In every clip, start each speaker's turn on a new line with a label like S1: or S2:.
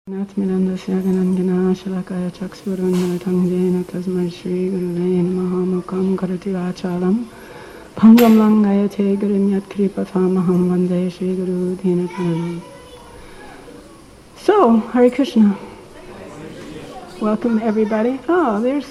S1: Natminandasya Ganangina Shalakaya Chaksurunnatam Jena Tasmai Shri Guruve Mahamukam Karati Vachalam Pangam Langayate Gurunyat Kripatamaham Vande Shri Guru Dhinataram. So, Hare Krishna. Welcome everybody. Oh, there's...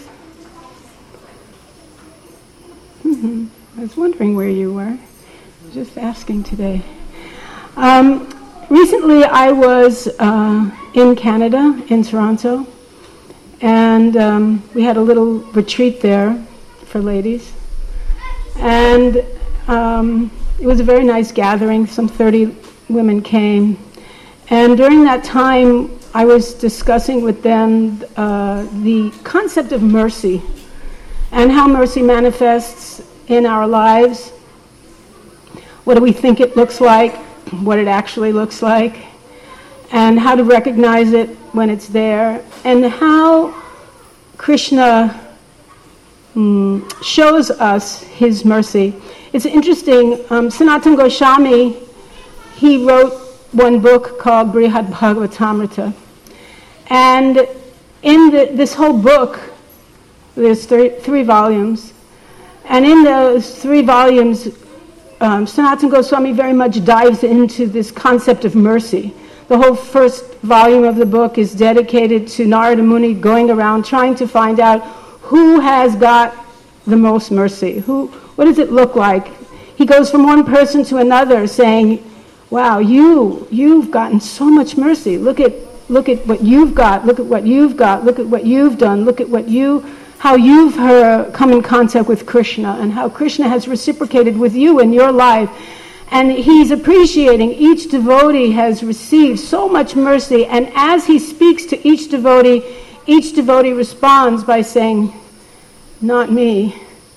S1: I was wondering where you were. Just asking today. Recently I was in Canada, in Toronto, and we had a little retreat there for ladies. And it was a very nice gathering. Some 30 women came. And during that time, I was discussing with them the concept of mercy and how mercy manifests in our lives. What do we think it looks like? What it actually looks like, and how to recognize it when it's there, and how Krishna shows us his mercy. It's interesting, Sanatana Goswami, he wrote one book called Brihad Bhagavatamrita, and in this whole book, there's three volumes, and in those 3 volumes, Sanatana Goswami very much dives into this concept of mercy. The whole first volume of the book is dedicated to Narada Muni going around trying to find out who has got the most mercy. What does it look like? He goes from one person to another saying, wow, you've gotten so much mercy. Look at what you've got. Look at what you've got. Look at what you've done. Look at how you've come in contact with Krishna, and how Krishna has reciprocated with you in your life. And he's appreciating each devotee has received so much mercy, and as he speaks to each devotee responds by saying, not me.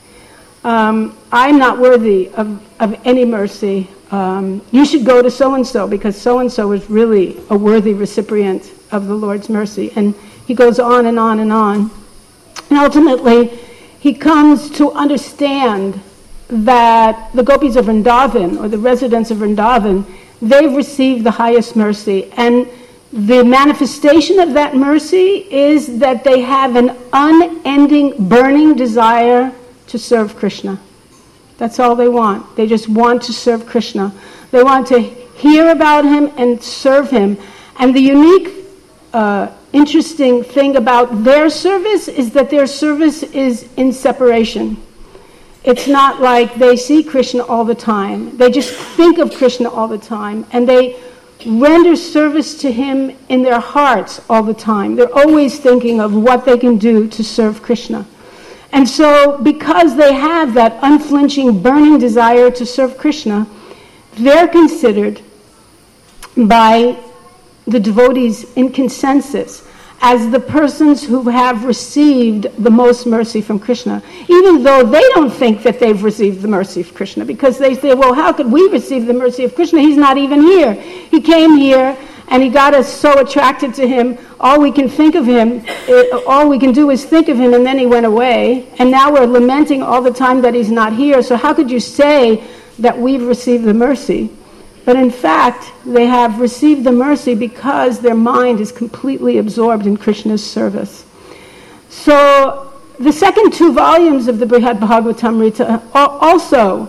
S1: I'm not worthy of any mercy. You should go to so-and-so, because so-and-so is really a worthy recipient of the Lord's mercy. And he goes on and on and on. And ultimately, he comes to understand that the gopis of Vrindavan, or the residents of Vrindavan, they've received the highest mercy. And the manifestation of that mercy is that they have an unending, burning desire to serve Krishna. That's all they want. They just want to serve Krishna. They want to hear about him and serve him. And the unique interesting thing about their service is that their service is in separation. It's not like they see Krishna all the time. They just think of Krishna all the time, and they render service to him in their hearts all the time. They're always thinking of what they can do to serve Krishna. And so, because they have that unflinching, burning desire to serve Krishna, they're considered by the devotees in consensus as the persons who have received the most mercy from Krishna, even though they don't think that they've received the mercy of Krishna, because they say, well, how could we receive the mercy of Krishna? He's not even here. He came here and he got us so attracted to him, all we can do is think of him, and then he went away, and now we're lamenting all the time that he's not here. So how could you say that we've received the mercy? But in fact, they have received the mercy because their mind is completely absorbed in Krishna's service. So the second 2 volumes of the Brihad Bhagavatamrita are also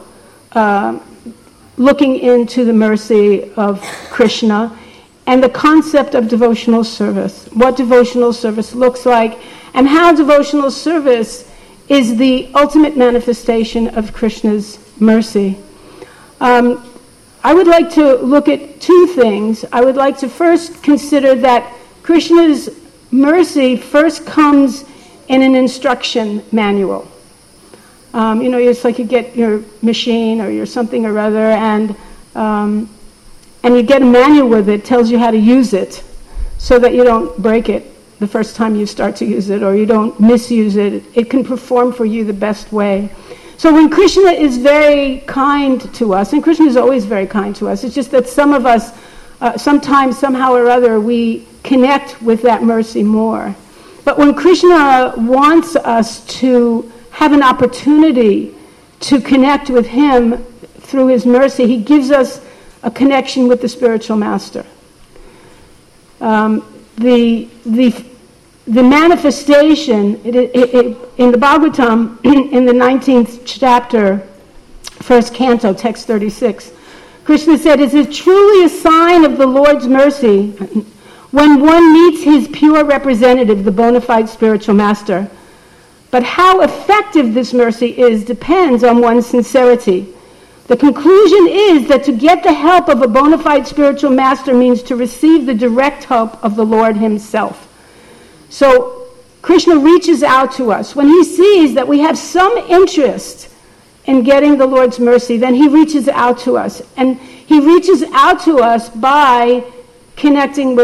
S1: looking into the mercy of Krishna and the concept of devotional service, what devotional service looks like, and how devotional service is the ultimate manifestation of Krishna's mercy. I would like to look at 2 things. I would like to first consider that Krishna's mercy first comes in an instruction manual. It's like you get your machine or your something or other, and you get a manual with it, tells you how to use it, so that you don't break it the first time you start to use it, or you don't misuse it. It can perform for you the best way. So when Krishna is very kind to us, and Krishna is always very kind to us, it's just that some of us, sometimes, somehow or other, we connect with that mercy more. But when Krishna wants us to have an opportunity to connect with him through his mercy, he gives us a connection with the spiritual master. the manifestation in the Bhagavatam, in the 19th chapter, first canto, text 36, Krishna said, "It is truly a sign of the Lord's mercy when one meets his pure representative, the bona fide spiritual master. But how effective this mercy is depends on one's sincerity. The conclusion is that to get the help of a bona fide spiritual master means to receive the direct help of the Lord himself." So Krishna reaches out to us. When he sees that we have some interest in getting the Lord's mercy, then he reaches out to us. And he reaches out to us by connecting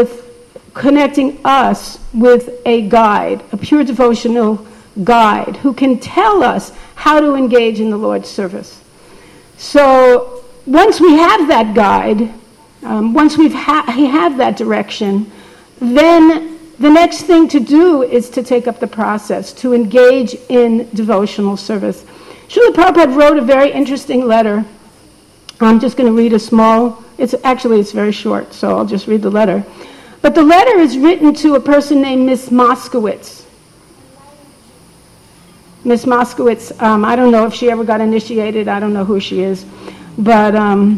S1: us with a guide, a pure devotional guide, who can tell us how to engage in the Lord's service. So once we have that guide, once we have that direction, then the next thing to do is to take up the process, to engage in devotional service. Srila Prabhupada wrote a very interesting letter. I'm just going to read a small, it's very short, so I'll just read the letter. But the letter is written to a person named Miss Moskowitz. Miss Moskowitz, I don't know if she ever got initiated. I don't know who she is. But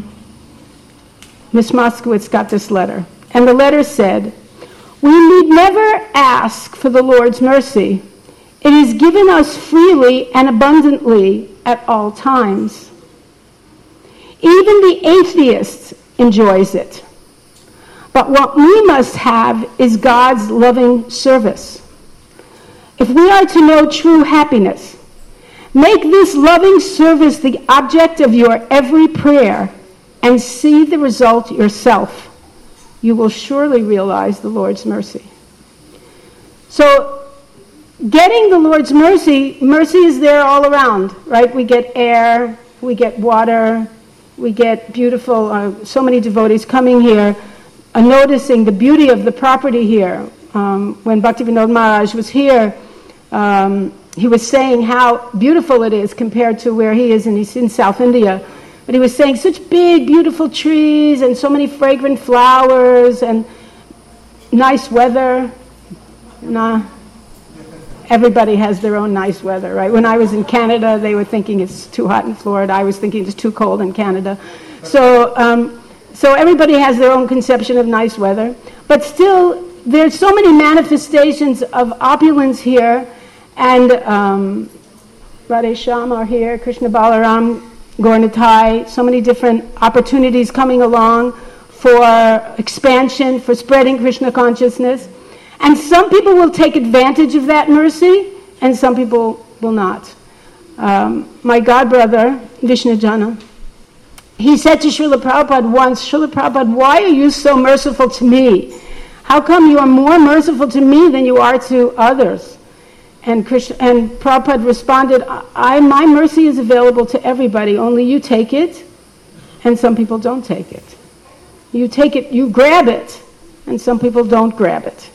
S1: Miss Moskowitz got this letter. And the letter said, "We need never ask for the Lord's mercy. It is given us freely and abundantly at all times. Even the atheist enjoys it. But what we must have is God's loving service. If we are to know true happiness, make this loving service the object of your every prayer and see the result yourself. You will surely realize the Lord's mercy." So, getting the Lord's mercy is there all around, right? We get air, we get water, we get beautiful, so many devotees coming here, noticing the beauty of the property here. When Bhaktivinoda Maharaj was here, he was saying how beautiful it is compared to where he is, and he's in South India. But he was saying such big, beautiful trees and so many fragrant flowers and nice weather. Everybody has their own nice weather, right? When I was in Canada, they were thinking it's too hot in Florida. I was thinking it's too cold in Canada. So everybody has their own conception of nice weather. But still, there's so many manifestations of opulence here. And Radhe Shyam are here, Krishna Balaram, Gauranitai, so many different opportunities coming along for expansion, for spreading Krishna consciousness. And some people will take advantage of that mercy, and some people will not. My godbrother, Vishnujana, he said to Srila Prabhupada once, "Srila Prabhupada, why are you so merciful to me? How come you are more merciful to me than you are to others?" And Prabhupada responded, my mercy is available to everybody, only you take it, and some people don't take it. You take it, you grab it, and some people don't grab it.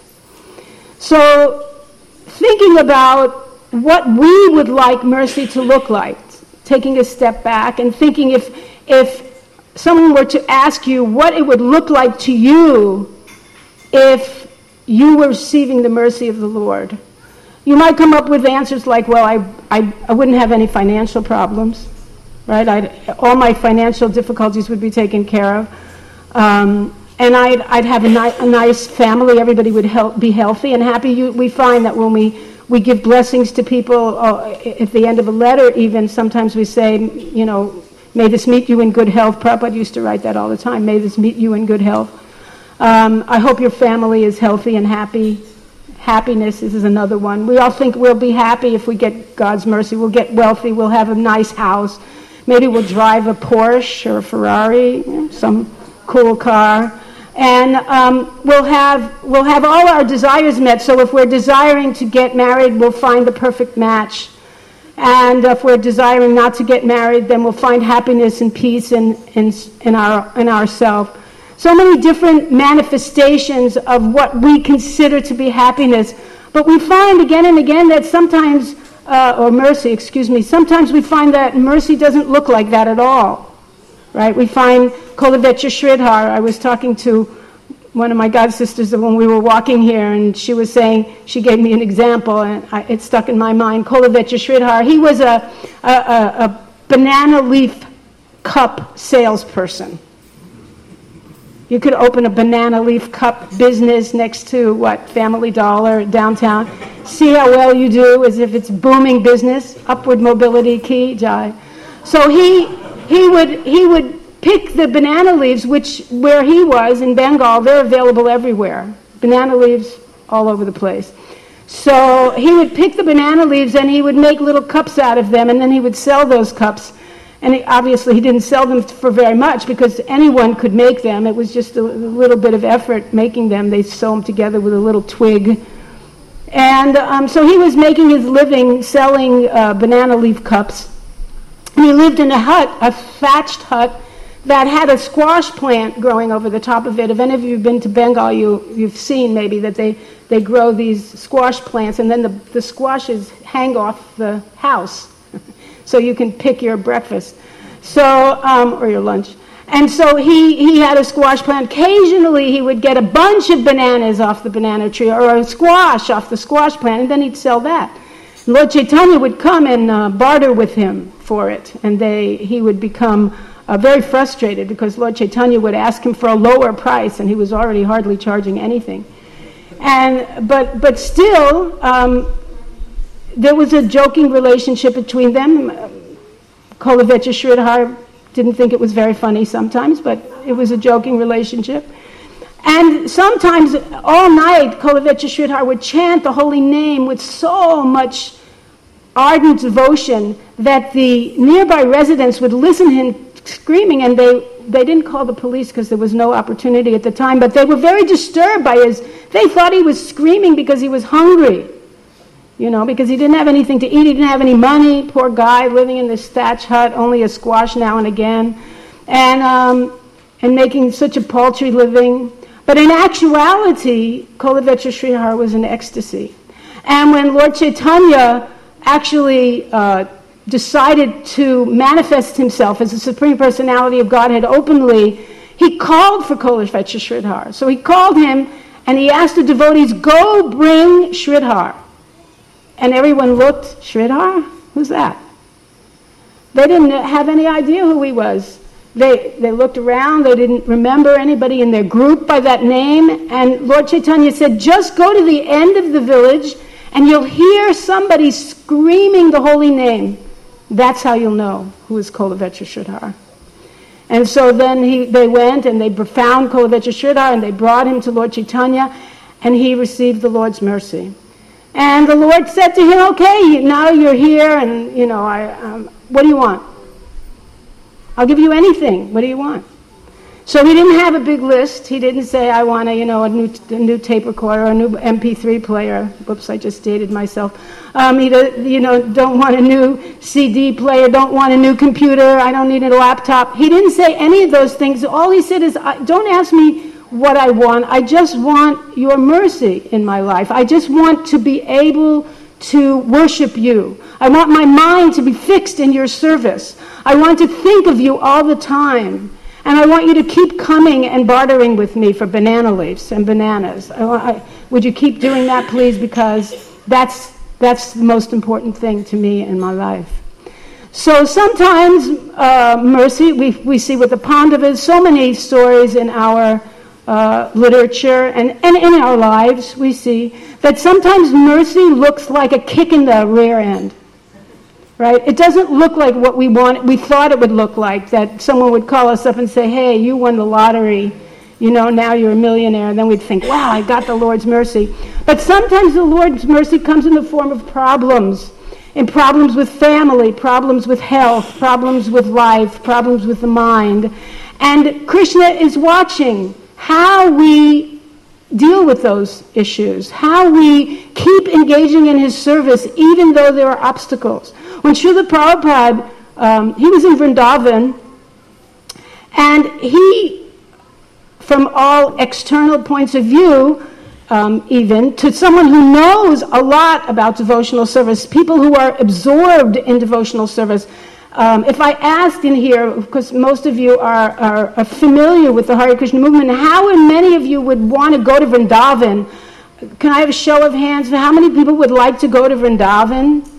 S1: So, thinking about what we would like mercy to look like, taking a step back and thinking if someone were to ask you what it would look like to you if you were receiving the mercy of the Lord, you might come up with answers like, well, I wouldn't have any financial problems, right? All my financial difficulties would be taken care of. And I'd have a nice family. Everybody would be healthy and happy. We find that when we give blessings to people, at the end of a letter even, sometimes we say, may this meet you in good health. Prabhupada used to write that all the time. May this meet you in good health. I hope your family is healthy and happy. Happiness is another one. We all think we'll be happy if we get God's mercy. We'll get wealthy. We'll have a nice house. Maybe we'll drive a Porsche or a Ferrari, some cool car. And we'll have all our desires met. So if we're desiring to get married, we'll find the perfect match. And if we're desiring not to get married, then we'll find happiness and peace in ourselves. So many different manifestations of what we consider to be happiness. But we find again and again that sometimes, sometimes we find that mercy doesn't look like that at all. Right? We find Kolavecha Sridhar. I was talking to one of my god sisters when we were walking here, and she was saying, she gave me an example, and it stuck in my mind. Kolovecha Sridhar, he was a banana leaf cup salesperson. You could open a banana leaf cup business next to, Family Dollar downtown. See how well you do, as if it's booming business. Upward mobility key, Jai. So he would pick the banana leaves, where he was in Bengal, they're available everywhere. Banana leaves all over the place. So he would pick the banana leaves and he would make little cups out of them, and then he would sell those cups. And obviously he didn't sell them for very much because anyone could make them. It was just a little bit of effort making them. They sew them together with a little twig. And so he was making his living selling banana leaf cups. And he lived in a hut, a thatched hut, that had a squash plant growing over the top of it. If any of you have been to Bengal, you've seen maybe that they grow these squash plants, and then the squashes hang off the house. So you can pick your breakfast, or your lunch. And so he had a squash plant. Occasionally he would get a bunch of bananas off the banana tree, or a squash off the squash plant, and then he'd sell that. And Lord Chaitanya would come and barter with him for it, and he would become very frustrated because Lord Chaitanya would ask him for a lower price, and he was already hardly charging anything. But still, there was a joking relationship between them. Kolovecha Sridhar didn't think it was very funny sometimes, but it was a joking relationship. And sometimes all night, Kolovecha Sridhar would chant the holy name with so much ardent devotion that the nearby residents would listen to him screaming, and they didn't call the police because there was no opportunity at the time, but they were very disturbed by they thought he was screaming because he was hungry. Because he didn't have anything to eat, he didn't have any money, poor guy living in this thatch hut, only a squash now and again, and making such a paltry living. But in actuality, Kolovecha Sridhar was in ecstasy. And when Lord Chaitanya actually decided to manifest himself as the Supreme Personality of Godhead openly, he called for Kolovecha Sridhar. So he called him and he asked the devotees, go bring Sridhar. And everyone looked, Sridhar? Who's that? They didn't have any idea who he was. They looked around, they didn't remember anybody in their group by that name, and Lord Chaitanya said, just go to the end of the village and you'll hear somebody screaming the holy name. That's how you'll know who is Kolovecha Sridhar. And so then they went and they found Kolovecha Sridhar and they brought him to Lord Chaitanya, and he received the Lord's mercy. And the Lord said to him, okay, now you're here, and, what do you want? I'll give you anything. What do you want? So he didn't have a big list. He didn't say, I want a new tape recorder, a new MP3 player. Whoops, I just dated myself. He don't want a new CD player, don't want a new computer, I don't need a laptop. He didn't say any of those things. All he said is, don't ask me what I want. I just want your mercy in my life. I just want to be able to worship you. I want my mind to be fixed in your service. I want to think of you all the time. And I want you to keep coming and bartering with me for banana leaves and bananas. Would you keep doing that, please? Because that's the most important thing to me in my life. So sometimes mercy, we see with the Pandavas, so many stories in our literature and in our lives, we see that sometimes mercy looks like a kick in the rear end, right? It doesn't look like what we thought it would look like, that someone would call us up and say, hey, you won the lottery, now you're a millionaire, and then we'd think, wow, I got the Lord's mercy. But sometimes the Lord's mercy comes in the form of problems, and problems with family, problems with health, problems with life, problems with the mind. And Krishna is watching how we deal with those issues, how we keep engaging in his service even though there are obstacles. When Srila Prabhupada, he was in Vrindavan, and he, from all external points of view, even to someone who knows a lot about devotional service, people who are absorbed in devotional service, If I asked in here, because most of you are familiar with the Hare Krishna movement, how many of you would want to go to Vrindavan? Can I have a show of hands for how many people would like to go to Vrindavan?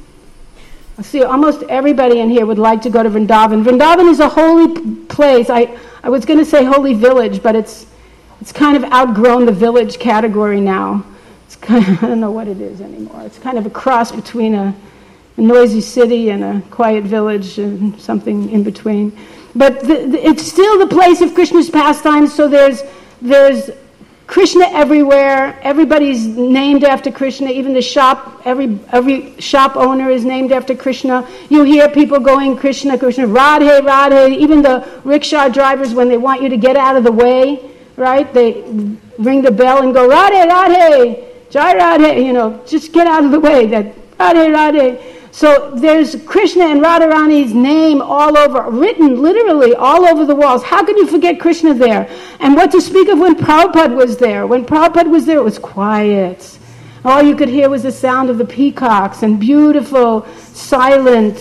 S1: I see almost everybody in here would like to go to Vrindavan. Vrindavan is a holy place. I was going to say holy village, but it's kind of outgrown the village category now. It's kind of, I don't know what it is anymore. It's kind of a cross between a noisy city and a quiet village and something in between. But it's still the place of Krishna's pastimes, so there's Krishna everywhere. Everybody's named after Krishna. Even the shop, every shop owner is named after Krishna. You hear people going Krishna, Krishna, Radhe, Radhe. Even the rickshaw drivers, when they want you to get out of the way, right? They ring the bell and go Radhe, Radhe, Jai Radhe. Just get out of the way. That Radhe, Radhe. So there's Krishna and Radharani's name all over, written literally all over the walls. How could you forget Krishna there? And what to speak of when Prabhupada was there? When Prabhupada was there, it was quiet. All you could hear was the sound of the peacocks and beautiful, silent,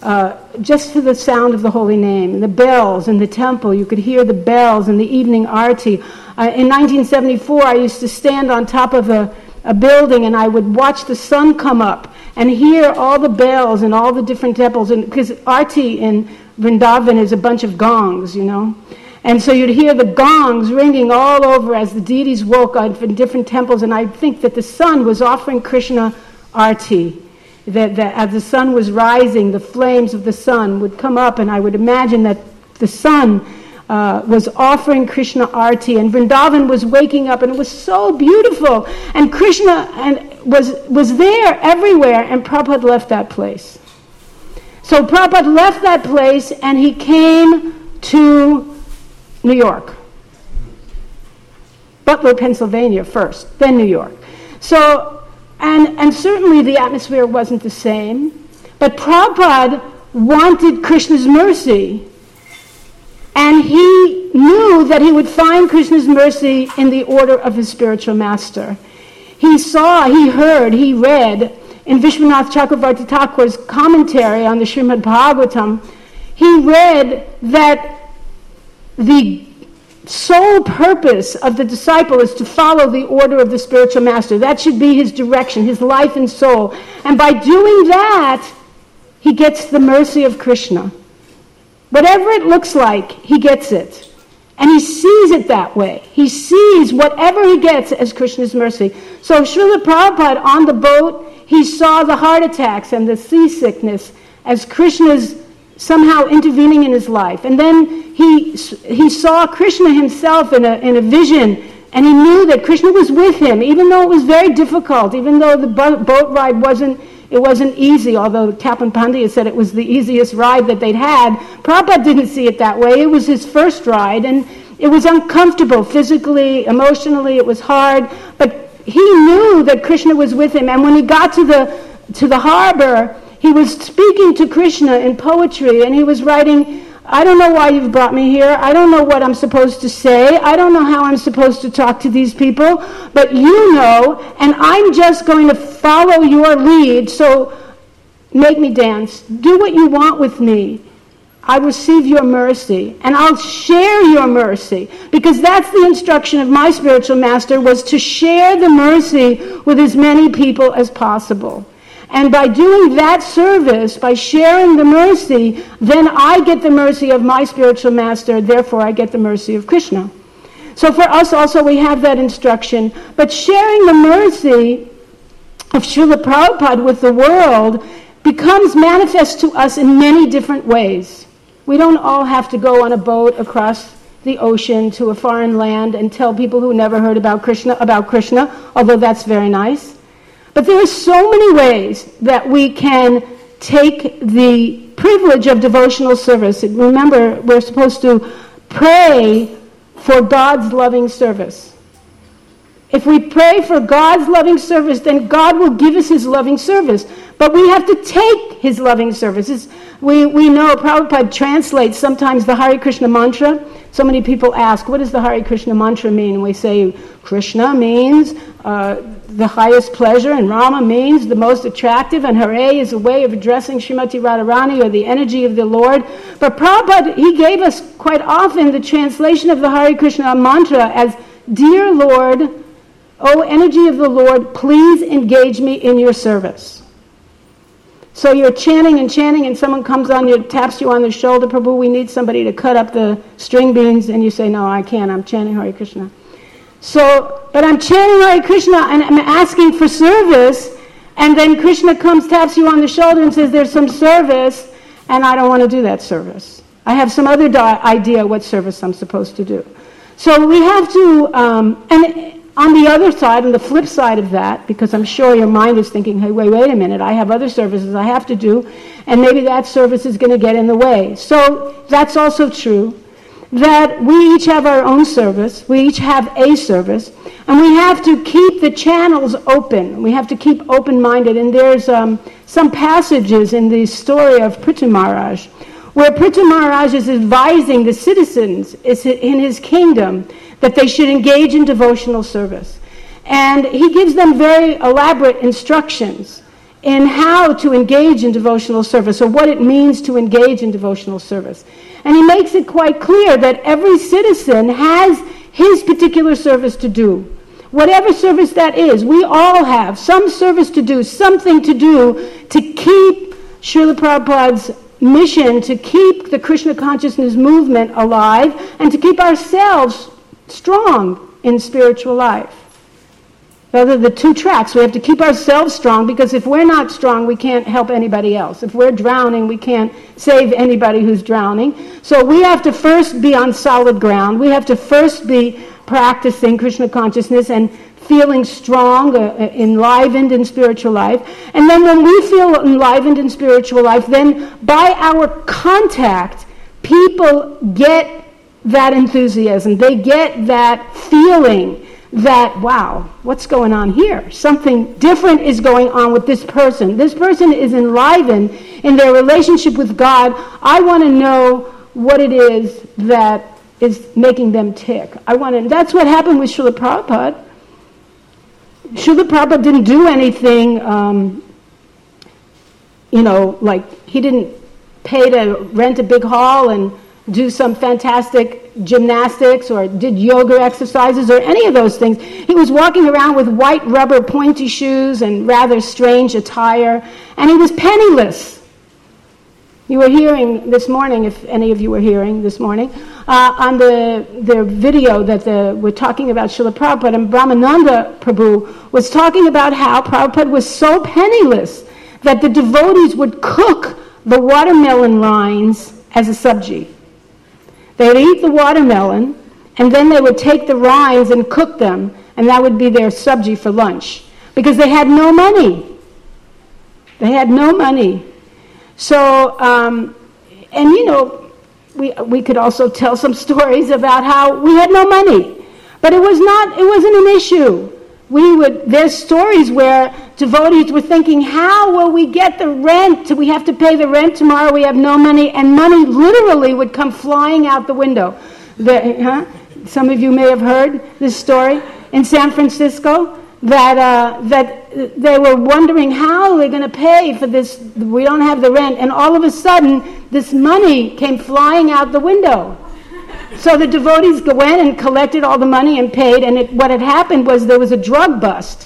S1: just for the sound of the holy name. And the bells in the temple, you could hear the bells in the evening arti. In 1974, I used to stand on top of a building and I would watch the sun come up and hear all the bells and all the different temples, and because Arti in Vrindavan is a bunch of gongs, and so you'd hear the gongs ringing all over as the deities woke up in different temples, and I think that the sun was offering Krishna Arti, that as the sun was rising, the flames of the sun would come up, and I would imagine that the sun was offering Krishna Arti, and Vrindavan was waking up, and it was so beautiful, and Krishna was there everywhere, and Prabhupada left that place. So Prabhupada left that place, and he came to New York. Butler, Pennsylvania first, then New York. So, and certainly the atmosphere wasn't the same, but Prabhupada wanted Krishna's mercy. And he knew that he would find Krishna's mercy in the order of his spiritual master. He saw, he heard, he read in Vishwanath Chakravarti Thakur's commentary on the Srimad Bhagavatam, he read that the sole purpose of the disciple is to follow the order of the spiritual master. That should be his direction, his life and soul. And by doing that, he gets the mercy of Krishna. Whatever it looks like, he gets it. And he sees it that way. He sees whatever he gets as Krishna's mercy. So Srila Prabhupada on the boat, he saw the heart attacks and the seasickness as Krishna's somehow intervening in his life. And then he saw Krishna himself in a vision, and he knew that Krishna was with him, even though it was very difficult, even though the boat ride wasn't easy, although Tapan Pandya said it was the easiest ride that they'd had. Prabhupada didn't see it that way. It was his first ride, and it was uncomfortable physically, emotionally, it was hard, but he knew that Krishna was with him, and when he got to the harbor, he was speaking to Krishna in poetry, and he was writing, I don't know why you've brought me here. I don't know what I'm supposed to say. I don't know how I'm supposed to talk to these people. But you know, and I'm just going to follow your lead. So make me dance. Do what you want with me. I receive your mercy. And I'll share your mercy. Because that's the instruction of my spiritual master, was to share the mercy with as many people as possible. And by doing that service, by sharing the mercy, then I get the mercy of my spiritual master, therefore I get the mercy of Krishna. So for us also we have that instruction. But sharing the mercy of Srila Prabhupada with the world becomes manifest to us in many different ways. We don't all have to go on a boat across the ocean to a foreign land and tell people who never heard about Krishna, although that's very nice. But there are so many ways that we can take the privilege of devotional service. Remember, we're supposed to pray for God's loving service. If we pray for God's loving service, then God will give us his loving service. But we have to take his loving services. We know Prabhupada translates sometimes the Hare Krishna mantra So many people ask, what does the Hare Krishna mantra mean? And we say, Krishna means the highest pleasure, and Rama means the most attractive, and Hare is a way of addressing Srimati Radharani, or the energy of the Lord. But Prabhupada, he gave us quite often the translation of the Hare Krishna mantra as, Dear Lord, O energy of the Lord, please engage me in your service. So you're chanting, and someone comes on you, taps you on the shoulder, Prabhu, we need somebody to cut up the string beans, and you say, no, I can't, I'm chanting Hare Krishna. So, but I'm chanting Hare Krishna, and I'm asking for service, and then Krishna comes, taps you on the shoulder, and says, there's some service, and I don't want to do that service. I have some other idea what service I'm supposed to do. So we have to, and on the other side, on the flip side of that, because I'm sure your mind is thinking, hey, wait a minute, I have other services I have to do, and maybe that service is going to get in the way. So that's also true, that we each have our own service, we each have a service, and we have to keep the channels open. We have to keep open-minded, and there's some passages in the story of Prithu Maharaj, where Prithu Maharaj is advising the citizens in his kingdom that they should engage in devotional service. And he gives them very elaborate instructions in how to engage in devotional service, or what it means to engage in devotional service. And he makes it quite clear that every citizen has his particular service to do. Whatever service that is, we all have some service to do, something to do to keep Srila Prabhupada's mission, to keep the Krishna consciousness movement alive, and to keep ourselves strong in spiritual life. Those are the two tracks. We have to keep ourselves strong, because if we're not strong, we can't help anybody else. If we're drowning, we can't save anybody who's drowning. So we have to first be on solid ground. We have to first be practicing Krishna consciousness and feeling strong, enlivened in spiritual life. And then when we feel enlivened in spiritual life, then by our contact, people get that enthusiasm. They get that feeling that, wow, what's going on here? Something different is going on with this person. This person is enlivened in their relationship with God. I want to know what it is that is making them tick. That's what happened with Srila Prabhupada. Srila Prabhupada didn't do anything, like he didn't pay to rent a big hall and do some fantastic gymnastics or did yoga exercises or any of those things. He was walking around with white rubber pointy shoes and rather strange attire, and he was penniless. You were hearing this morning, if any of you were hearing this morning, on the video that we're talking about Srila Prabhupada, and Brahmananda Prabhu was talking about how Prabhupada was so penniless that the devotees would cook the watermelon rinds as a sabji. They would eat the watermelon, and then they would take the rinds and cook them, and that would be their sabji for lunch, because they had no money. They had no money. So, we could also tell some stories about how we had no money, but it wasn't an issue. There's stories where devotees were thinking, how will we get the rent? We have to pay the rent tomorrow, we have no money, and money literally would come flying out the window. Some of you may have heard this story in San Francisco, that they were wondering how they're going to pay for this, we don't have the rent, and all of a sudden this money came flying out the window. So the devotees went and collected all the money and paid, and what had happened was there was a drug bust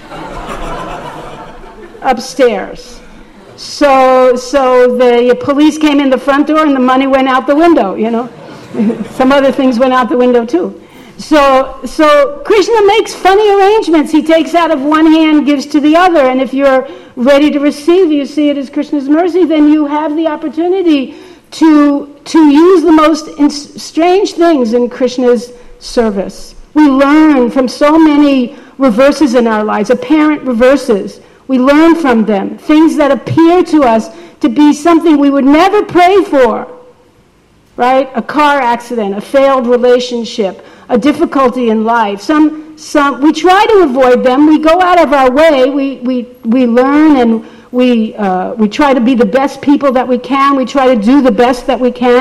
S1: upstairs. So the police came in the front door and the money went out the window, Some other things went out the window too. So Krishna makes funny arrangements. He takes out of one hand, gives to the other, and if you're ready to receive, you see it as Krishna's mercy, then you have the opportunity to use the most strange things in Krishna's service. We learn from so many reverses in our lives, apparent reverses. We learn from them, things that appear to us to be something we would never pray for, right? A car accident, a failed relationship, a difficulty in life. We try to avoid them. We go out of our way. We learn and we try to be the best people that we can. We try to do the best that we can.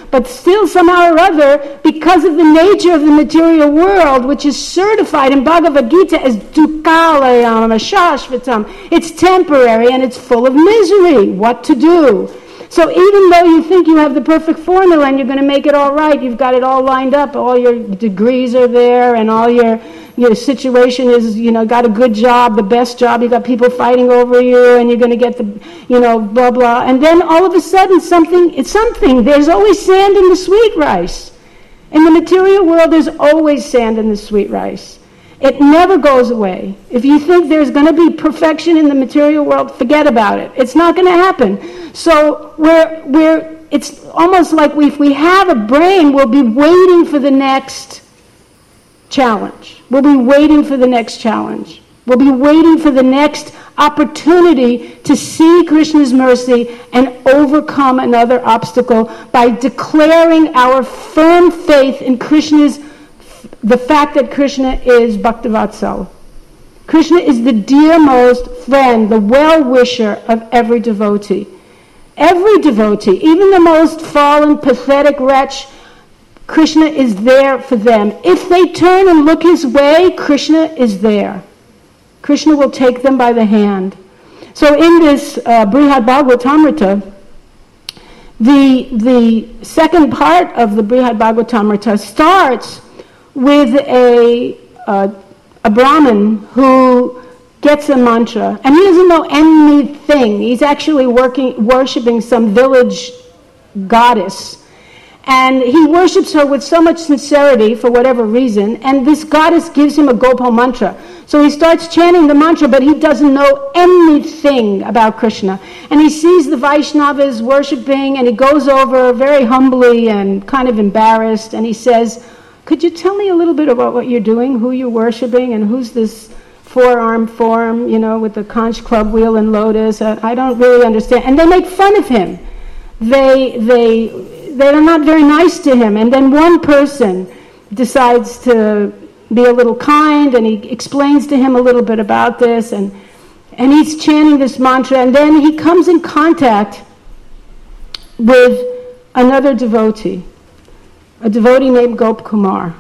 S1: but still somehow or other, because of the nature of the material world, which is certified in Bhagavad Gita as dukkhalayam shashvatam, it's temporary and it's full of misery. What to do? So even though you think you have the perfect formula and you're going to make it all right, you've got it all lined up, all your degrees are there, and all your situation is, got a good job, the best job, you got people fighting over you, and you're going to get the, blah, blah. And then all of a sudden there's always sand in the sweet rice. In the material world, there's always sand in the sweet rice. It never goes away. If you think there's going to be perfection in the material world, forget about it. It's not going to happen. So it's almost like if we have a brain, we'll be waiting for the next challenge. We'll be waiting for the next challenge. We'll be waiting for the next opportunity to see Krishna's mercy and overcome another obstacle by declaring our firm faith in the fact that Krishna is Bhaktivatsal. Krishna is the dearmost friend, the well-wisher of every devotee. Every devotee, even the most fallen, pathetic wretch, Krishna is there for them. If they turn and look his way, Krishna is there. Krishna will take them by the hand. So in this Brihad Bhagavatamrita, the second part of the Brihad Bhagavatamrita starts with a Brahmin who gets a mantra, and he doesn't know anything. He's actually worshipping some village goddess. And he worships her with so much sincerity for whatever reason, and this goddess gives him a Gopal mantra. So he starts chanting the mantra, but he doesn't know anything about Krishna. And he sees the Vaishnavas worshipping, and he goes over very humbly and kind of embarrassed, and he says, "Could you tell me a little bit about what you're doing, who you're worshipping, and who's this four-armed form, with the conch club wheel and lotus? I don't really understand." And they make fun of him. They're not very nice to him. And then one person decides to be a little kind, and he explains to him a little bit about this, and he's chanting this mantra, and then he comes in contact with another devotee, a devotee named Gop Kumar.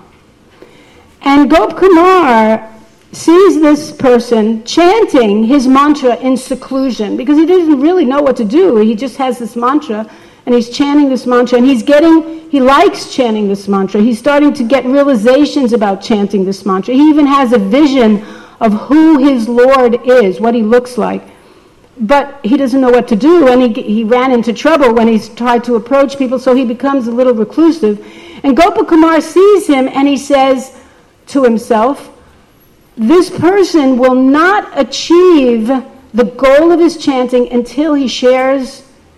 S1: And Gop Kumar sees this person chanting his mantra in seclusion, because he doesn't really know what to do. He just has this mantra, and he's chanting this mantra, and he likes chanting this mantra. He's starting to get realizations about chanting this mantra. He even has a vision of who his Lord is, what he looks like. But he doesn't know what to do, and he ran into trouble when he tried to approach people, so he becomes a little reclusive. And Gopakumar sees him, and he says to himself, this person will not achieve the goal of his chanting until he shares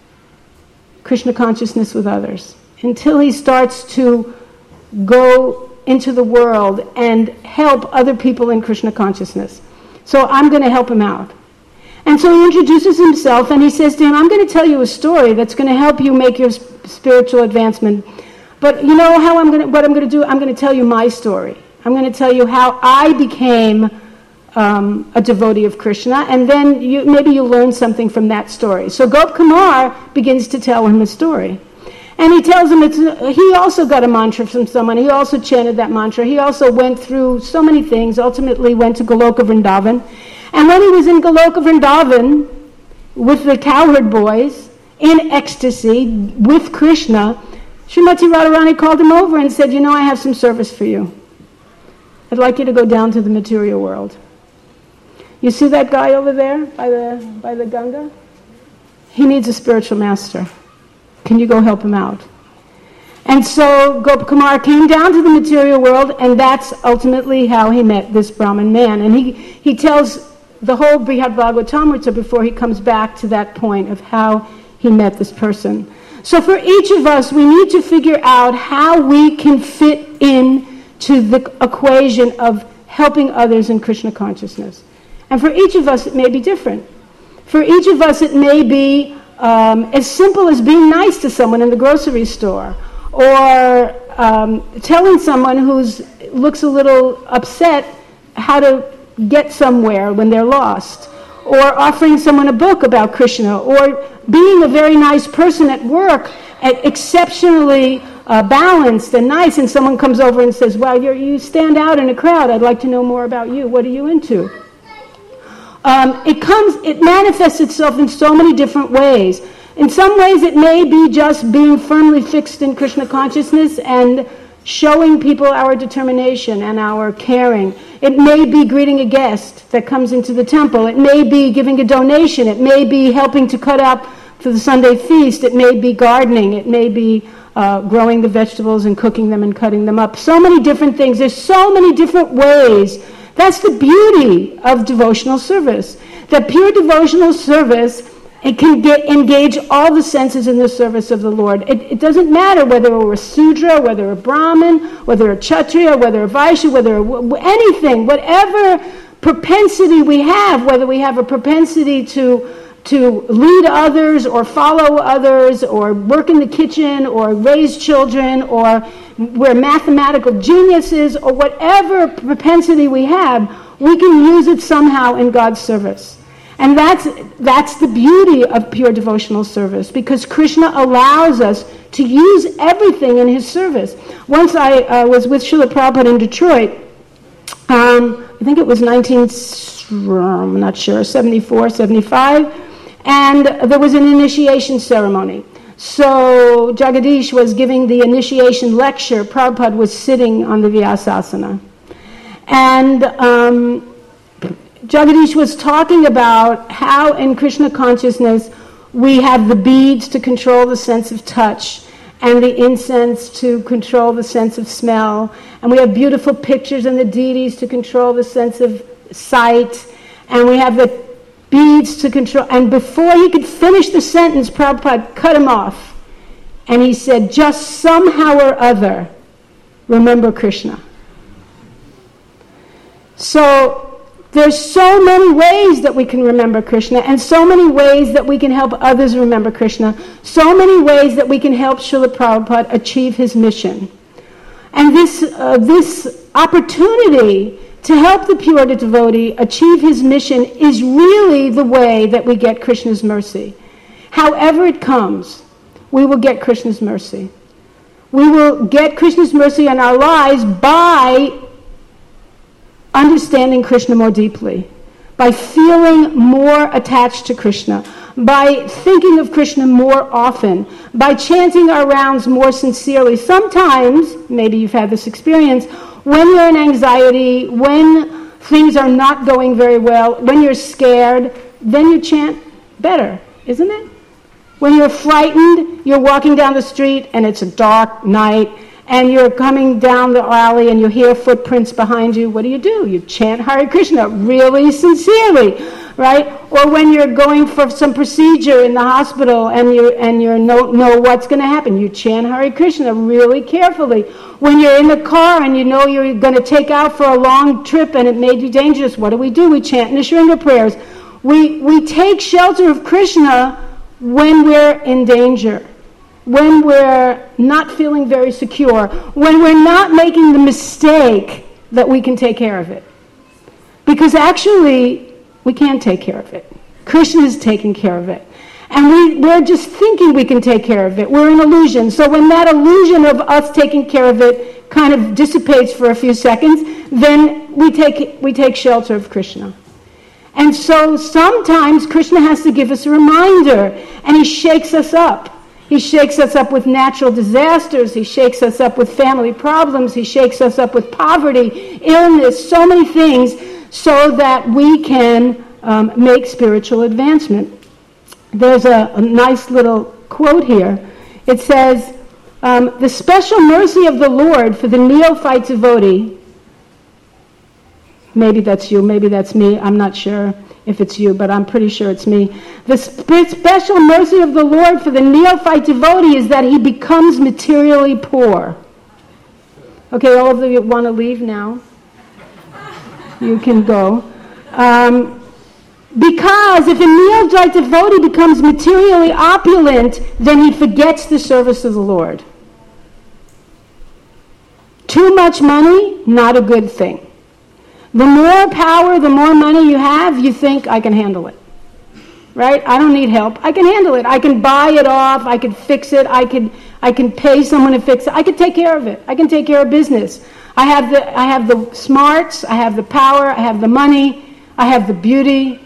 S1: Krishna consciousness with others, until he starts to go into the world and help other people in Krishna consciousness. So I'm going to help him out. And so he introduces himself, and he says to him, I'm going to tell you a story that's going to help you make your spiritual advancement. But you know what I'm going to do? I'm going to tell you my story. I'm going to tell you how I became a devotee of Krishna, and then maybe you'll learn something from that story. So Gop Kumar begins to tell him a story. And he tells him he also got a mantra from someone. He also chanted that mantra. He also went through so many things, ultimately went to Goloka Vrindavan. And when he was in Goloka Vrindavan with the cowherd boys, in ecstasy, with Krishna, Srimati Radharani called him over and said, I have some service for you. I'd like you to go down to the material world. You see that guy over there by the Ganga? He needs a spiritual master. Can you go help him out? And so Gopakumar came down to the material world, and that's ultimately how he met this Brahmin man. And he tells the whole Brihad Bhagavatamrita before he comes back to that point of how he met this person. So for each of us, we need to figure out how we can fit in to the equation of helping others in Krishna consciousness. And for each of us, it may be different. For each of us, it may be as simple as being nice to someone in the grocery store, or telling someone who looks a little upset how to get somewhere when they're lost, or offering someone a book about Krishna, or being a very nice person at work, exceptionally balanced and nice, and someone comes over and says, "Wow, you stand out in a crowd. I'd like to know more about you. What are you into?" It manifests itself in so many different ways. In some ways, it may be just being firmly fixed in Krishna consciousness and showing people our determination and our caring. It may be greeting a guest that comes into the temple. It may be giving a donation. It may be helping to cut up for the Sunday feast. It may be gardening. It may be growing the vegetables and cooking them and cutting them up. So many different things. There's so many different ways. That's the beauty of devotional service. That pure devotional service, it can engage all the senses in the service of the Lord. It doesn't matter whether we're a Sudra, whether a Brahmin, whether a Kshatriya, whether a Vaishya, whether anything, whatever propensity we have, whether we have a propensity to lead others or follow others or work in the kitchen or raise children, or we're mathematical geniuses, or whatever propensity we have, we can use it somehow in God's service. And that's the beauty of pure devotional service, because Krishna allows us to use everything in his service. Once I was with Srila Prabhupada in Detroit. I think it was 74, 75, and there was an initiation ceremony. So Jagadish was giving the initiation lecture. Prabhupada was sitting on the Vyasasana. And Jagadish was talking about how in Krishna consciousness we have the beads to control the sense of touch, and the incense to control the sense of smell, and we have beautiful pictures and the deities to control the sense of sight, and we have the beads to control. And before he could finish the sentence, Prabhupada cut him off, and he said, "Just somehow or other, remember Krishna." So there's so many ways that we can remember Krishna, and so many ways that we can help others remember Krishna, so many ways that we can help Srila Prabhupada achieve his mission. And this opportunity to help the pure devotee achieve his mission is really the way that we get Krishna's mercy. However it comes, we will get Krishna's mercy. We will get Krishna's mercy in our lives by understanding Krishna more deeply, by feeling more attached to Krishna, by thinking of Krishna more often, by chanting our rounds more sincerely. Sometimes, maybe you've had this experience, when you're in anxiety, when things are not going very well, when you're scared, then you chant better, isn't it? When you're frightened, you're walking down the street and it's a dark night, and you're coming down the alley and you hear footprints behind you, what do? You chant Hare Krishna really sincerely, right? Or when you're going for some procedure in the hospital and you know what's going to happen, you chant Hare Krishna really carefully. When you're in the car and you know you're going to take out for a long trip and it may be dangerous, what do? We chant Nishringa prayers. We take shelter of Krishna when we're in danger, when we're not feeling very secure, when we're not making the mistake that we can take care of it. Because actually, we can't take care of it. Krishna is taking care of it. And we're just thinking we can take care of it. We're an illusion. So when that illusion of us taking care of it kind of dissipates for a few seconds, then we take shelter of Krishna. And so sometimes Krishna has to give us a reminder, and he shakes us up. He shakes us up with natural disasters. He shakes us up with family problems. He shakes us up with poverty, illness, so many things, so that we can make spiritual advancement. There's a nice little quote here. It says, the special mercy of the Lord for the neophyte devotee, maybe that's you, maybe that's me, I'm not sure if it's you, but I'm pretty sure it's me. The special mercy of the Lord for the neophyte devotee is that he becomes materially poor. Okay, all of you want to leave now? You can go. Because if a neophyte devotee becomes materially opulent, then he forgets the service of the Lord. Too much money, not a good thing. The more power, the more money you have, you think, I can handle it. Right? I don't need help. I can handle it. I can buy it off. I can fix it. I can pay someone to fix it. I can take care of it. I can take care of business. I have the smarts. I have the power. I have the money. I have the beauty.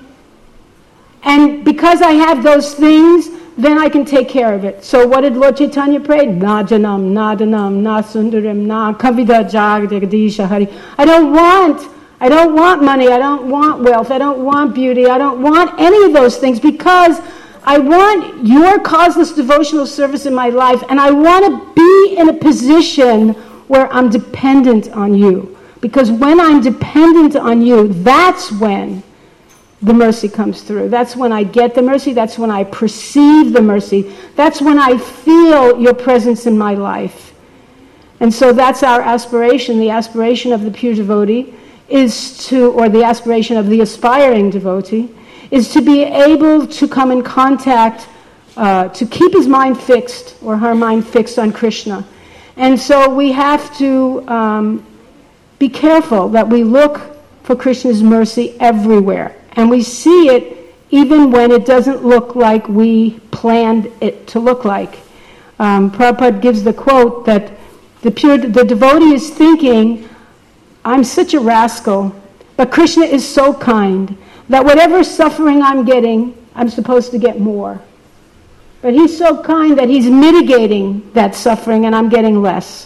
S1: And because I have those things, then I can take care of it. So what did Lord Chaitanya pray? Na janam, na danam, na sundaram, na kavida jagadisha hari. I don't want money, I don't want wealth, I don't want beauty, I don't want any of those things, because I want your causeless devotional service in my life, and I want to be in a position where I'm dependent on you. Because when I'm dependent on you, that's when the mercy comes through. That's when I get the mercy, that's when I perceive the mercy, that's when I feel your presence in my life. And so that's our aspiration. The aspiration of the pure devotee is to, or the aspiration of the aspiring devotee, is to be able to come in contact, to keep his mind fixed, or her mind fixed on Krishna. And so we have to be careful that we look for Krishna's mercy everywhere. And we see it even when it doesn't look like we planned it to look like. Prabhupada gives the quote that the devotee is thinking, I'm such a rascal, but Krishna is so kind that whatever suffering I'm getting, I'm supposed to get more. But he's so kind that he's mitigating that suffering and I'm getting less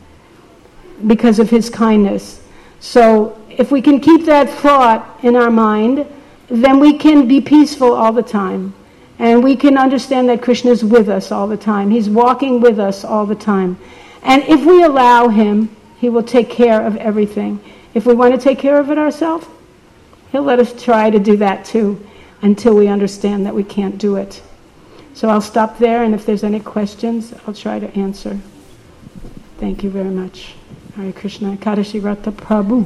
S1: because of his kindness. So if we can keep that thought in our mind, then we can be peaceful all the time. And we can understand that Krishna is with us all the time. He's walking with us all the time. And if we allow him, he will take care of everything. If we want to take care of it ourselves, he'll let us try to do that too, until we understand that we can't do it. So I'll stop there, and if there's any questions, I'll try to answer. Thank you very much. Hare Krishna. Kadashi Rata Prabhu.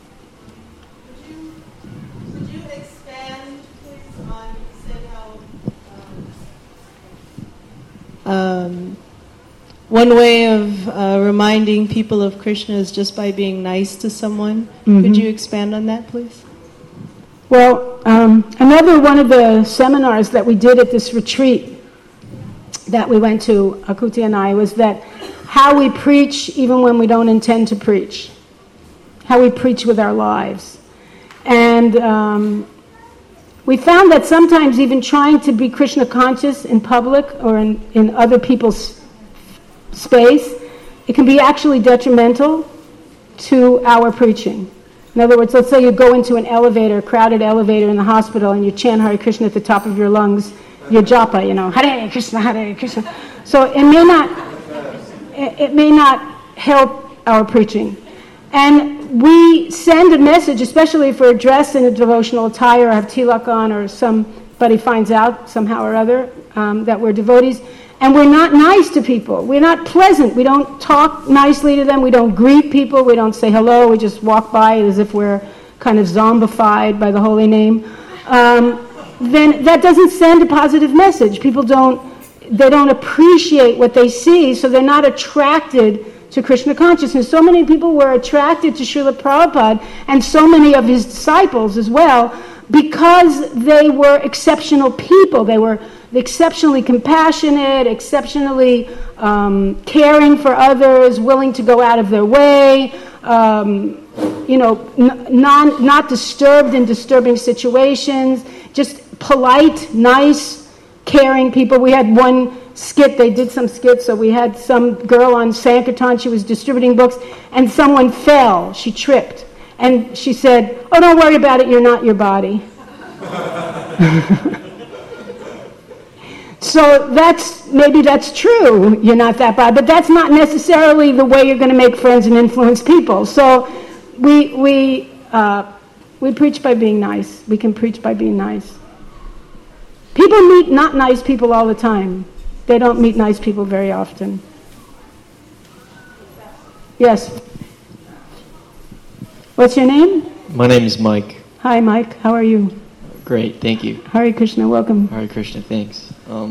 S2: Could you expand, please, on, you said how one way of reminding people of Krishna is just by being nice to someone. Mm-hmm. Could you expand on that, please?
S1: Well, another one of the seminars that we did at this retreat that we went to, Akuti and I, was that how we preach even when we don't intend to preach. How we preach with our lives. And we found that sometimes even trying to be Krishna conscious in public or in other people's space, it can be actually detrimental to our preaching. In other words, let's say you go into an elevator, a crowded elevator in the hospital, and you chant Hare Krishna at the top of your lungs, your japa, Hare Krishna, Hare Krishna. So it may not help our preaching. And we send a message, especially if we're dressed in a devotional attire or have tilak on, or somebody finds out somehow or other that we're devotees, and we're not nice to people. We're not pleasant. We don't talk nicely to them. We don't greet people. We don't say hello. We just walk by as if we're kind of zombified by the holy name. Then that doesn't send a positive message. People don't appreciate what they see, so they're not attracted to Krishna consciousness. So many people were attracted to Srila Prabhupada and so many of his disciples as well, because they were exceptional people. They were exceptionally compassionate, exceptionally caring for others, willing to go out of their way, not disturbed in disturbing situations, just polite, nice, caring people. We had one skit, they did some skits, so we had some girl on Sankirtan, she was distributing books, and someone fell, she tripped. And she said, "Oh, don't worry about it, you're not your body." So maybe that's true, you're not that bad, but that's not necessarily the way you're going to make friends and influence people. So we preach by being nice. We can preach by being nice. People meet not nice people all the time. They don't meet nice people very often. Yes. What's your name?
S3: My name is Mike.
S1: Hi, Mike. How are you?
S3: Great, thank you.
S1: Hare Krishna, welcome.
S3: Hare Krishna, thanks.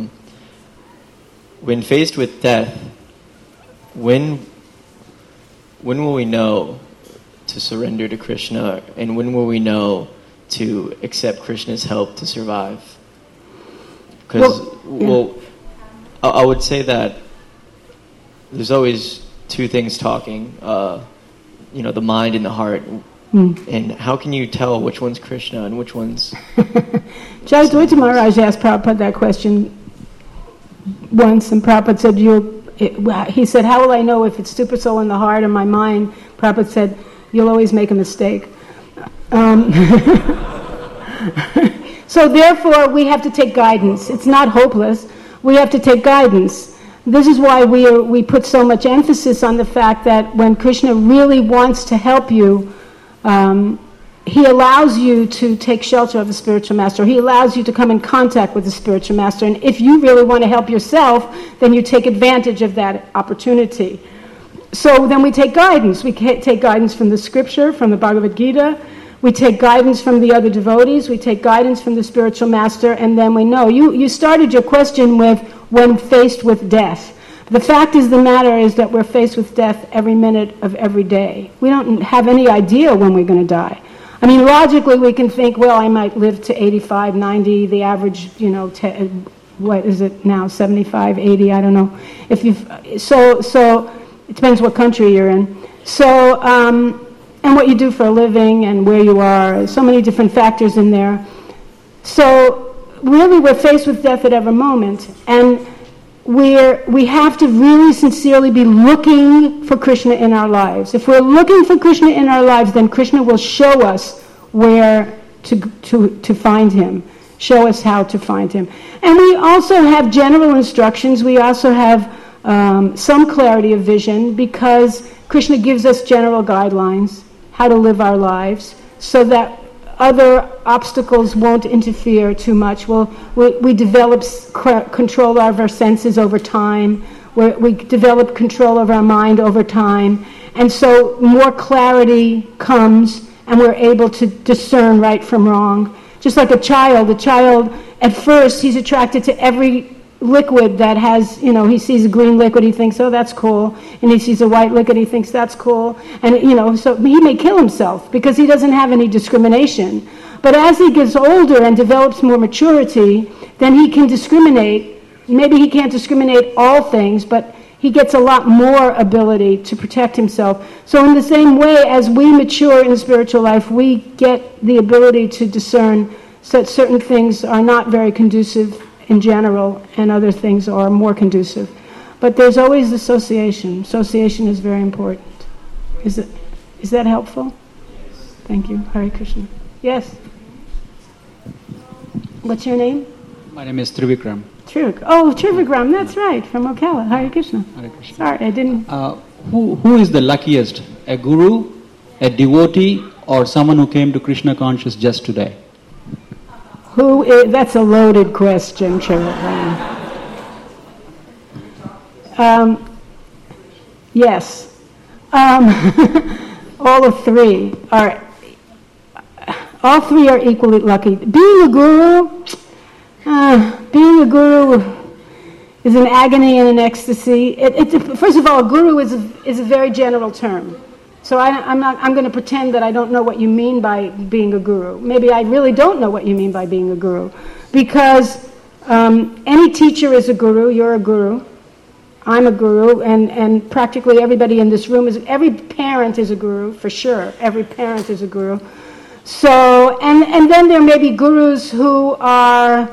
S3: When faced with death, when will we know to surrender to Krishna, and when will we know to accept Krishna's help to survive? Because, I would say that there's always two things talking, the mind and the heart. And how can you tell which one's Krishna and which one's...
S1: Jayadvaita Maharaj asked Prabhupada that question once, and Prabhupada said, he said, how will I know if it's Super Soul in the heart or my mind? Prabhupada said, you'll always make a mistake. So therefore, we have to take guidance. It's not hopeless. We have to take guidance. This is why we put so much emphasis on the fact that when Krishna really wants to help you, he allows you to take shelter of the spiritual master. He allows you to come in contact with the spiritual master. And if you really want to help yourself, then you take advantage of that opportunity. So then we take guidance. We take guidance from the scripture, from the Bhagavad Gita. We take guidance from the other devotees. We take guidance from the spiritual master. And then we know. You started your question with when faced with death. The fact is the matter is that we're faced with death every minute of every day. We don't have any idea when we're going to die. I mean, logically we can think, well, I might live to 85, 90, the average, what is it now, 75, 80, I don't know. So it depends what country you're in. So, and what you do for a living and where you are, so many different factors in there. So really we're faced with death at every moment. And we have to really sincerely be looking for Krishna in our lives. If we're looking for Krishna in our lives, then Krishna will show us where to find him, show us how to find him. And we also have general instructions. We also have some clarity of vision because Krishna gives us general guidelines how to live our lives so that other obstacles won't interfere too much. We develop control of our senses over time. We develop control of our mind over time. And so more clarity comes and we're able to discern right from wrong. Just like a child at first he's attracted to every liquid that has, he sees a green liquid, he thinks, oh, that's cool. And he sees a white liquid, he thinks that's cool. And, so he may kill himself because he doesn't have any discrimination. But as he gets older and develops more maturity, then he can discriminate. Maybe he can't discriminate all things, but he gets a lot more ability to protect himself. So in the same way, as we mature in spiritual life, we get the ability to discern that certain things are not very conducive in general, and other things are more conducive. But there's always association. Association is very important. Is that helpful? Yes. Thank you. Hare Krishna. Yes. What's your name?
S4: My name is Trivikram.
S1: Trivikram, that's right, from Ocala. Hare Krishna.
S4: Hare Krishna.
S1: Sorry, I didn't...
S4: Who is the luckiest? A guru, a devotee, or someone who came to Krishna conscious just today?
S1: That's a loaded question, Trivikram. Yes. All three are equally lucky. Being a guru is an agony and an ecstasy. First of all, a guru is a very general term. So I'm going to pretend that I don't know what you mean by being a guru. Maybe I really don't know what you mean by being a guru. Because any teacher is a guru, you're a guru, I'm a guru, and practically everybody in this room every parent is a guru, for sure. Every parent is a guru. So, and then there may be gurus who are,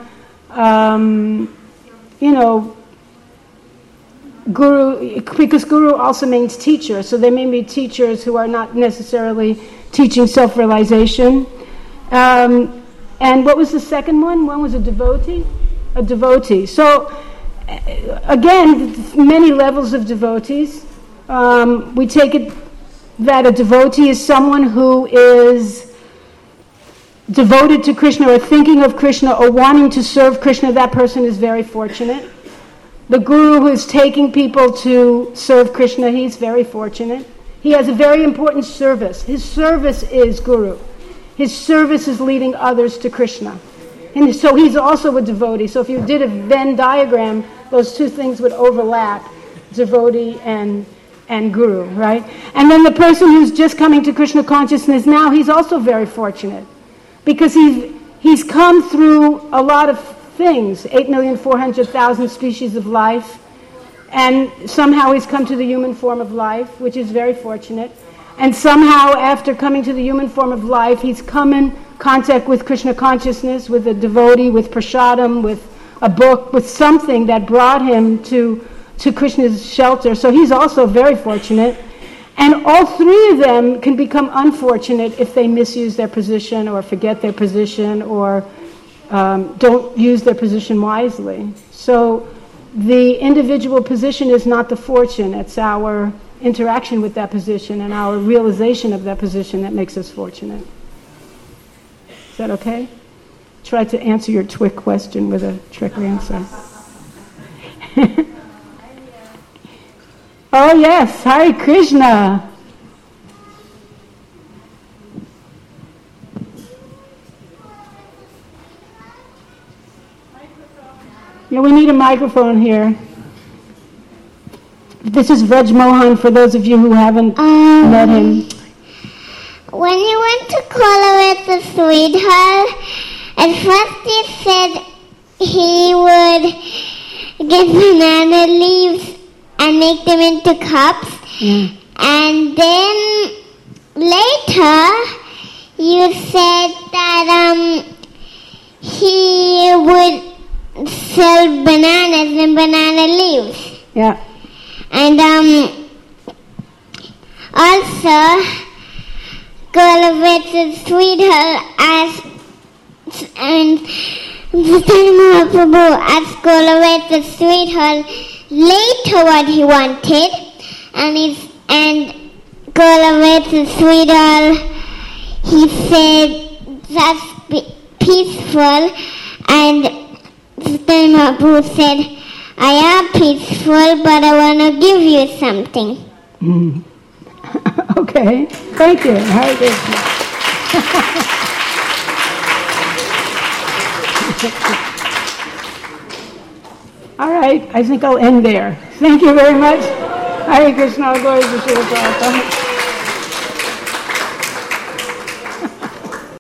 S1: guru, because guru also means teacher, so there may be teachers who are not necessarily teaching self-realization. And what was the second one? One was a devotee? A devotee. So, again, many levels of devotees. We take it that a devotee is someone who is devoted to Krishna or thinking of Krishna or wanting to serve Krishna. That person is very fortunate. The guru who is taking people to serve Krishna, he's very fortunate. He has a very important service. His service is guru. His service is leading others to Krishna. And so he's also a devotee. So if you did a Venn diagram, those two things would overlap, devotee and and guru, right? And then the person who's just coming to Krishna consciousness now, he's also very fortunate because he's come through a lot of things, 8,400,000 species of life, and somehow he's come to the human form of life, which is very fortunate. And somehow after coming to the human form of life, he's come in contact with Krishna consciousness, with a devotee, with prasadam, with a book, with something that brought him to Krishna's shelter. So he's also very fortunate. And all three of them can become unfortunate if they misuse their position or forget their position or don't use their position wisely. So the individual position is not the fortune. It's our interaction with that position and our realization of that position that makes us fortunate. Is that okay? Try to answer your trick question with a trick answer. Oh yes, Hare Krishna. Yeah, we need a microphone here. This is Vraj Mohan for those of you who haven't met him.
S5: When you went to Kola with the sweetheart, at first he said he would get banana leaves and make them into cups. And then later you said that he would sell bananas and banana leaves.
S1: Yeah.
S5: And also Golovet's sweetheart asked, and Mahaprabhu asked Golovet's sweetheart later what he wanted, and Golovet's sweetheart, he said that's peaceful, and Mahaprabhu said, I am peaceful, but I want to give you something.
S1: Okay, thank you. Hare Krishna. All right, I think I'll end there. Thank you very much. Hare Krishna, glory to Srila Prabhupada.